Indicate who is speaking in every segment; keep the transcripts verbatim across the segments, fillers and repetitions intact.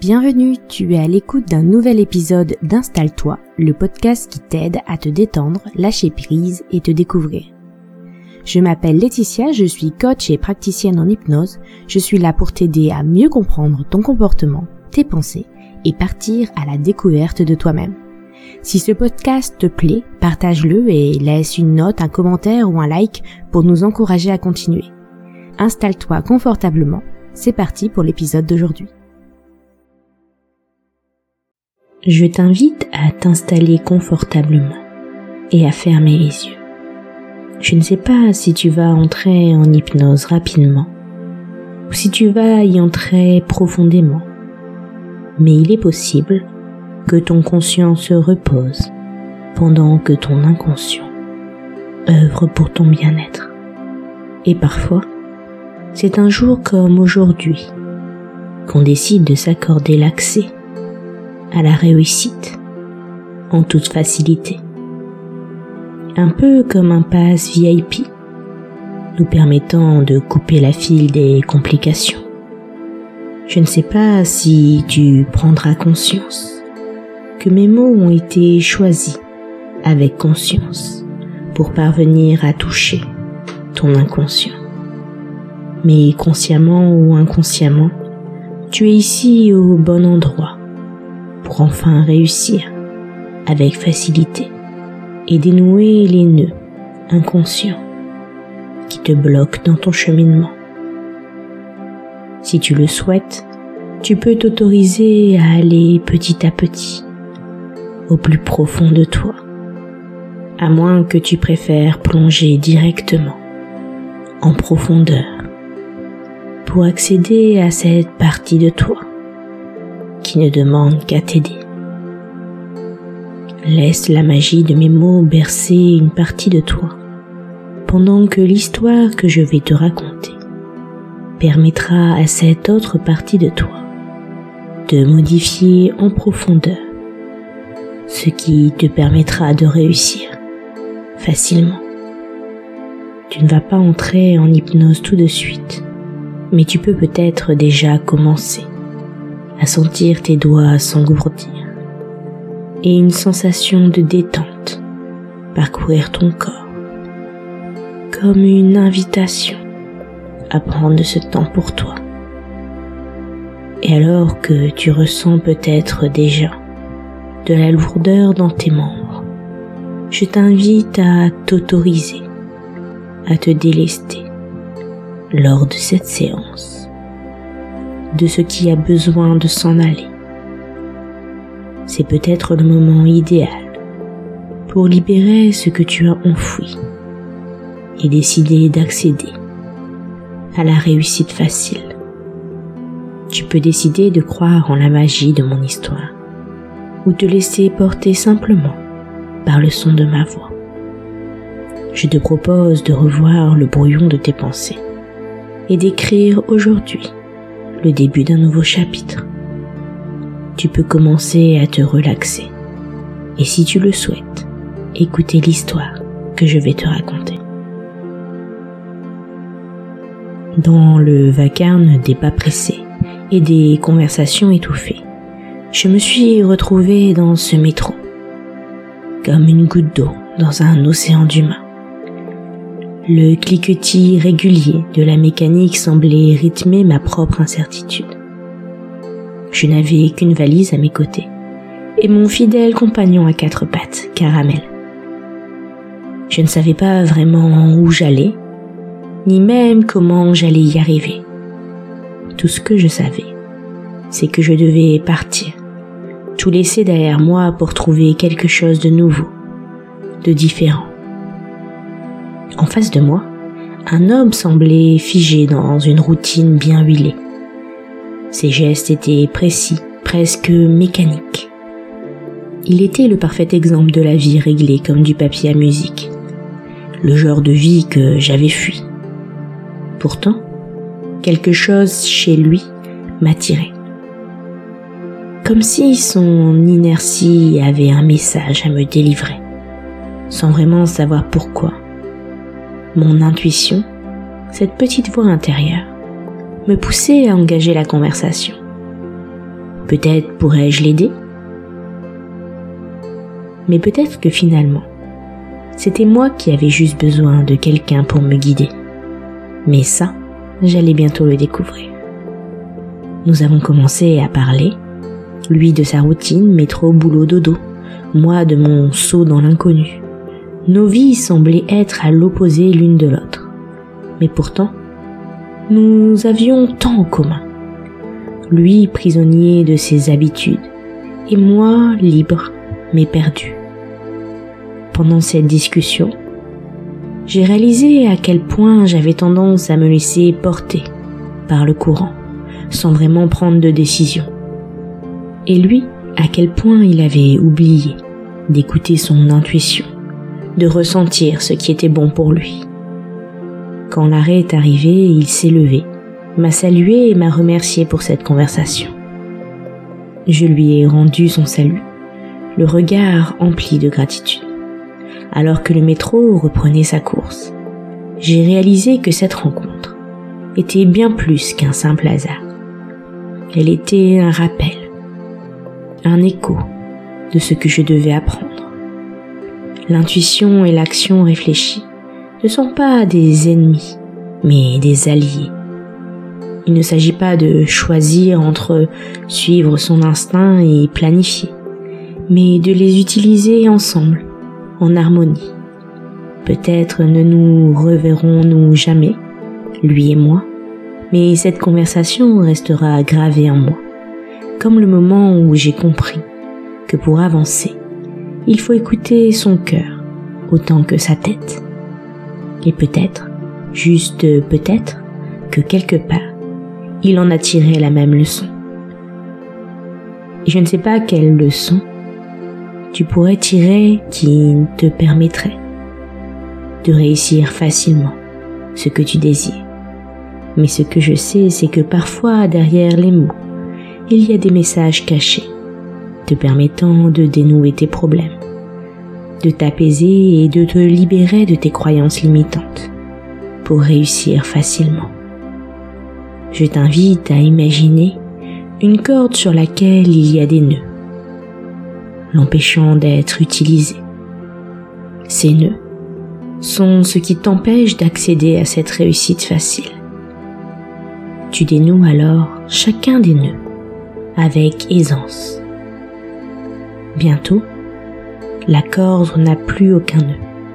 Speaker 1: Bienvenue, tu es à l'écoute d'un nouvel épisode d'Installe-toi, le podcast qui t'aide à te détendre, lâcher prise et te découvrir. Je m'appelle Laetitia, je suis coach et praticienne en hypnose. Je suis là pour t'aider à mieux comprendre ton comportement, tes pensées et partir à la découverte de toi-même. Si ce podcast te plaît, partage-le et laisse une note, un commentaire ou un like pour nous encourager à continuer. Installe-toi confortablement, c'est parti pour l'épisode d'aujourd'hui. Je t'invite à t'installer confortablement et à fermer les yeux. Je ne sais pas si tu vas entrer en hypnose rapidement ou si tu vas y entrer profondément, mais il est possible que ton conscient se repose pendant que ton inconscient œuvre pour ton bien-être. Et parfois, c'est un jour comme aujourd'hui qu'on décide de s'accorder l'accès à la réussite en toute facilité. Un peu comme un pass V I P, nous permettant de couper la file des complications. Je ne sais pas si tu prendras conscience que mes mots ont été choisis avec conscience pour parvenir à toucher ton inconscient. Mais consciemment ou inconsciemment, tu es ici au bon endroit pour enfin réussir avec facilité et dénouer les nœuds inconscients qui te bloquent dans ton cheminement. Si tu le souhaites, tu peux t'autoriser à aller petit à petit au plus profond de toi, à moins que tu préfères plonger directement en profondeur pour accéder à cette partie de toi qui ne demande qu'à t'aider. Laisse la magie de mes mots bercer une partie de toi, pendant que l'histoire que je vais te raconter permettra à cette autre partie de toi de modifier en profondeur, ce qui te permettra de réussir facilement. Tu ne vas pas entrer en hypnose tout de suite, mais tu peux peut-être déjà commencer à sentir tes doigts s'engourdir et une sensation de détente parcourir ton corps, comme une invitation à prendre ce temps pour toi. Et alors que tu ressens peut-être déjà de la lourdeur dans tes membres, je t'invite à t'autoriser à te délester lors de cette séance de ce qui a besoin de s'en aller. C'est peut-être le moment idéal pour libérer ce que tu as enfoui et décider d'accéder à la réussite facile. Tu peux décider de croire en la magie de mon histoire ou te laisser porter simplement par le son de ma voix. Je te propose de revoir le brouillon de tes pensées et d'écrire aujourd'hui le début d'un nouveau chapitre. Tu peux commencer à te relaxer et si tu le souhaites, écouter l'histoire que je vais te raconter. Dans le vacarme des pas pressés et des conversations étouffées, je me suis retrouvée dans ce métro, comme une goutte d'eau dans un océan d'humains. Le cliquetis régulier de la mécanique semblait rythmer ma propre incertitude. Je n'avais qu'une valise à mes côtés et mon fidèle compagnon à quatre pattes, Caramel. Je ne savais pas vraiment où j'allais, ni même comment j'allais y arriver. Tout ce que je savais, c'est que je devais partir, tout laisser derrière moi pour trouver quelque chose de nouveau, de différent. En face de moi, un homme semblait figé dans une routine bien huilée. Ses gestes étaient précis, presque mécaniques. Il était le parfait exemple de la vie réglée comme du papier à musique, le genre de vie que j'avais fui. Pourtant, quelque chose chez lui m'attirait. Comme si son inertie avait un message à me délivrer, sans vraiment savoir pourquoi. Mon intuition, cette petite voix intérieure, me poussait à engager la conversation. Peut-être pourrais-je l'aider? Mais peut-être que finalement, c'était moi qui avais juste besoin de quelqu'un pour me guider. Mais ça, j'allais bientôt le découvrir. Nous avons commencé à parler, lui de sa routine, métro, boulot, dodo, moi de mon saut dans l'inconnu. Nos vies semblaient être à l'opposé l'une de l'autre. Mais pourtant, nous avions tant en commun. Lui prisonnier de ses habitudes, et moi libre, mais perdu. Pendant cette discussion, j'ai réalisé à quel point j'avais tendance à me laisser porter par le courant, sans vraiment prendre de décision. Et lui, à quel point il avait oublié d'écouter son intuition, de ressentir ce qui était bon pour lui. Quand l'arrêt est arrivé, il s'est levé, m'a salué et m'a remercié pour cette conversation. Je lui ai rendu son salut, le regard empli de gratitude. Alors que le métro reprenait sa course, j'ai réalisé que cette rencontre était bien plus qu'un simple hasard. Elle était un rappel, un écho de ce que je devais apprendre. L'intuition et l'action réfléchie ne sont pas des ennemis, mais des alliés. Il ne s'agit pas de choisir entre suivre son instinct et planifier, mais de les utiliser ensemble, en harmonie. Peut-être ne nous reverrons-nous jamais, lui et moi, mais cette conversation restera gravée en moi, comme le moment où j'ai compris que pour avancer, il faut écouter son cœur autant que sa tête. Et peut-être, juste peut-être, que quelque part, il en a tiré la même leçon. Et je ne sais pas quelle leçon tu pourrais tirer qui te permettrait de réussir facilement ce que tu désires. Mais ce que je sais, c'est que parfois, derrière les mots, il y a des messages cachés, te permettant de dénouer tes problèmes, de t'apaiser et de te libérer de tes croyances limitantes pour réussir facilement. Je t'invite à imaginer une corde sur laquelle il y a des nœuds, l'empêchant d'être utilisés. Ces nœuds sont ce qui t'empêche d'accéder à cette réussite facile. Tu dénoues alors chacun des nœuds avec aisance. Bientôt, la corde n'a plus aucun nœud.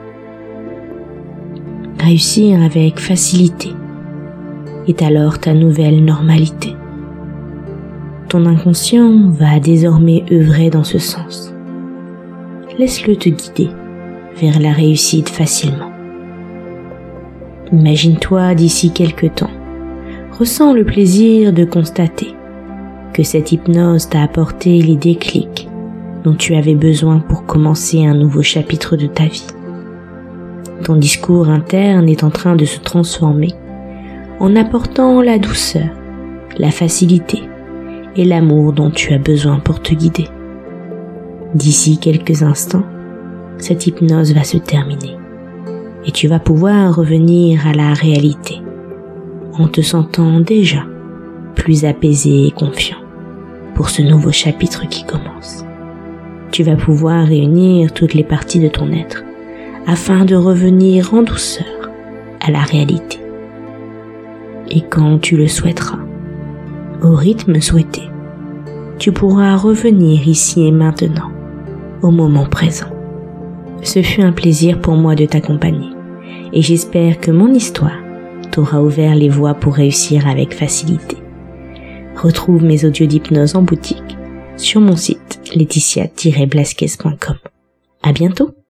Speaker 1: Réussir avec facilité est alors ta nouvelle normalité. Ton inconscient va désormais œuvrer dans ce sens. Laisse-le te guider vers la réussite facilement. Imagine-toi d'ici quelque temps. Ressens le plaisir de constater que cette hypnose t'a apporté les déclics dont tu avais besoin pour commencer un nouveau chapitre de ta vie. Ton discours interne est en train de se transformer en apportant la douceur, la facilité et l'amour dont tu as besoin pour te guider. D'ici quelques instants, cette hypnose va se terminer et tu vas pouvoir revenir à la réalité en te sentant déjà plus apaisé et confiant pour ce nouveau chapitre qui commence. Tu vas pouvoir réunir toutes les parties de ton être afin de revenir en douceur à la réalité. Et quand tu le souhaiteras, au rythme souhaité, tu pourras revenir ici et maintenant, au moment présent. Ce fut un plaisir pour moi de t'accompagner et j'espère que mon histoire t'aura ouvert les voies pour réussir avec facilité. Retrouve mes audios d'hypnose en boutique sur mon site laetitia tiret blasquez point com. À bientôt!